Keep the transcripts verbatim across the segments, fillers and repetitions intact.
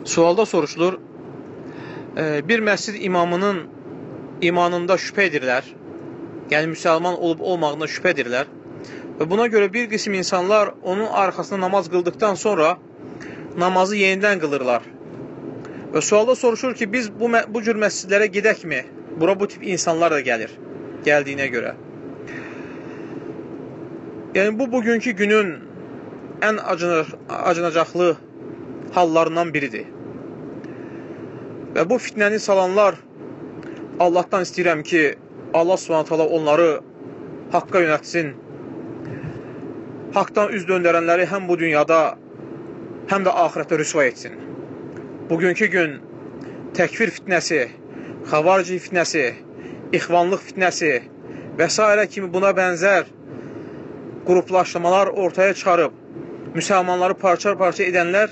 Sualda soruşulur, bir məscid imamının imanında şübhə edirlər, yəni müsəlman olub olmağında şübhə edirlər və buna görə bir qism insanlar onun arxasında namaz qıldıqdan sonra namazı yenidən qılırlar. Və sualda soruşur ki, biz bu, bu cür məscidlərə gedəkmi? Bura bu tip insanlar da gəlir, gəldiyinə görə. Yəni bu, bugünkü günün ən acınacaqlı hallarından biridir. Və bu fitnəni salanlar, Allahdan istəyirəm ki, Allah Subhanahu taala onları haqqa yönətsin. Haqdan üz döndərənləri həm bu dünyada, həm də axirətdə rüsva etsin. Bugünkü gün təkfir fitnəsi, xavarici fitnəsi, ixvanlıq fitnəsi və s. kimi buna bənzər qruplaşmalar ortaya çıxarıb, müsəlmanları parça-parça edənlər,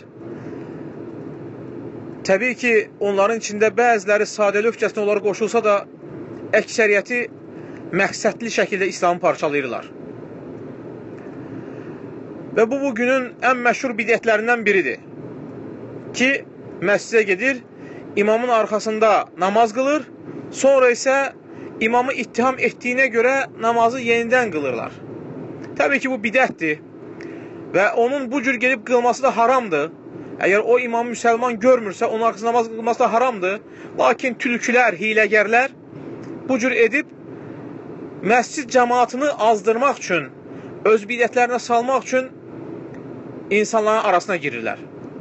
təbii ki, onların içində bəziləri sadəlövhcəsinə onları qoşulsa da, əksəriyyəti məqsədli şəkildə İslamı parçalayırlar. Və bu, bugünün ən məşhur bidətlərindən biridir ki, məscidə gedir, imamın arxasında namaz qılır, sonra isə imamı ittiham etdiyinə görə namazı yenidən qılırlar. Təbii ki, bu bidətdir və onun bu cür gelib qılması da haramdır. Əgər o imam müsəlman görmürsə, onun arxasında namaz qılması da haramdır. Lakin tülkülər, hiləgərlər bu cür edib məscid cəmaatını azdırmaq üçün, öz bidətlərinə salmaq üçün insanların arasına girirlər.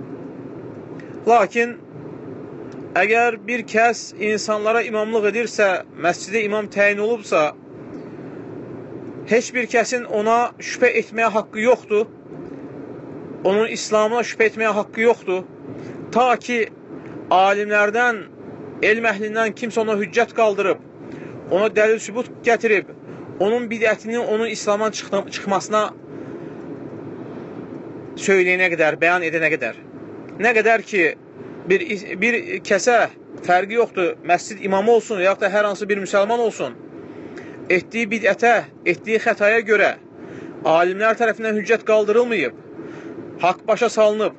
Lakin əgər bir kəs insanlara imamlıq edirsə, məscidə imam təyin olubsa, heç bir kəsin ona şübhə etməyə haqqı yoxdur. Onun İslamına şübhə etməyə haqqı yoxdur. Ta ki, alimlərdən, elm əhlindən kimsə ona hüccət qaldırıb, ona dəlil sübut gətirib, onun bidətinin onun İslamdan çıxmasına söyləyənə qədər, bəyan edənə qədər. Nə qədər ki, bir, bir kəsə fərqi yoxdur, məscid imamı olsun, yaxud da hər hansı bir müsəlman olsun, etdiyi bidətə, etdiyi xətaya görə alimlər tərəfindən hüccət qaldırılmayıb, haqq başa salınıb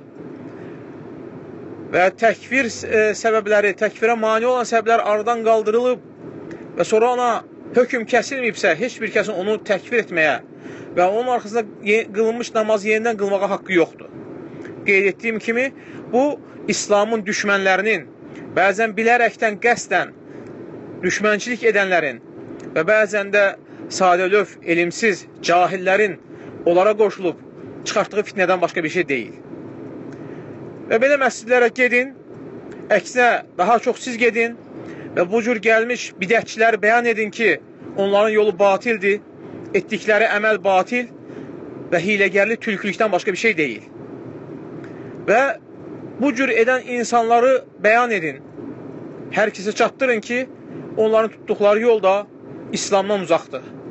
və təkfir səbəbləri, təkfirə mane olan səbəblər aradan qaldırılıb və sonra ona hökm kəsilməyibsə, heç bir kəsin onu təkfir etməyə və onun arxasında qılınmış namazı yenidən qılmağa haqqı yoxdur. Qeyd etdiyim kimi, bu, İslamın düşmənlərinin, bəzən bilərəkdən, qəsdən düşmənçilik edənlərin və bəzən də sadəlöv, elimsiz, cahillərin onlara qoşulub çıxartdığı fitnədən başqa bir şey deyil. Və belə məscidlərə gedin, əksinə daha çox siz gedin və bu cür gəlmiş bidətçiləri bəyan edin ki, onların yolu batildir, etdikləri əməl batil və hiləgərli tülkülükdən başqa bir şey deyil. Və bu cür edən insanları bəyan edin. Hər kəsə çatdırın ki, onların tutduqları yolda İslamdan uzaqdır.